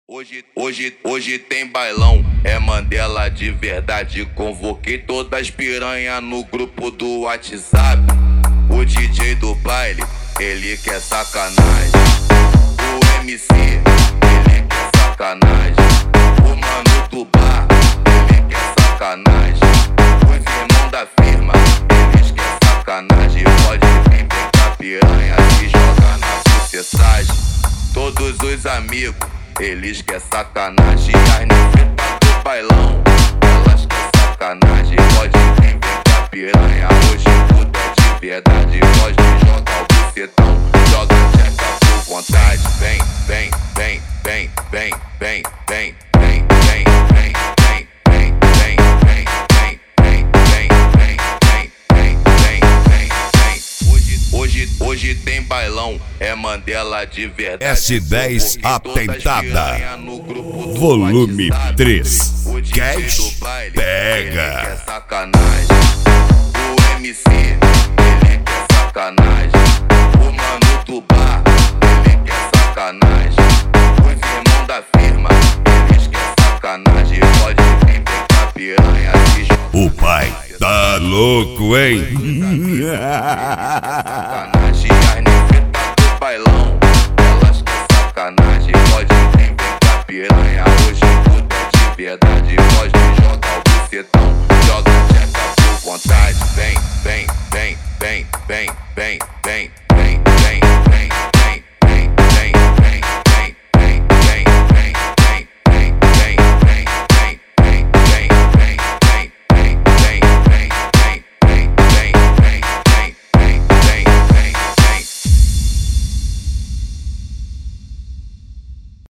Hoje tem bailão, é Mandela de verdade. Convoquei todas as piranha no grupo do WhatsApp. O DJ do baile, ele quer sacanagem. O MC, ele quer sacanagem. O mano do bar, ele quer sacanagem. Os irmãos da firma, eles querem sacanagem. Pode vir pegar piranha e jogar na sociedade. Todos os amigos, eles querem sacanagem. As nefetas do bailão, elas querem sacanagem. Pode vir pegar piranha, hoje tudo é de verdade. Pode jogar o bucetão, joga tcheca por vontade. Vem, vem, vem, vem, vem, vem, vem, vem, vem, vem, vem, vem, vem, vem, vem, vem, vem, vem. Hoje tem bailão, é Mandela de verdade. S10 Atentada, volume 3. Cash pega. É sacanagem. O MC, ele quer sacanagem. O mano do bar, ele quer sacanagem. Os irmãos da firma, eles querem sacanagem. Pode vir pegar piranha se jogar. O pai tá louco, hein? Sacanagem, as nefetas do bailão, elas querem sacanagem. Pode vir pegar piranha, hoje tudo é de verdade. Pode jogar o bucetão, joga tcheca por vontade. Vem, vem, vem, vem, vem, vem, vem.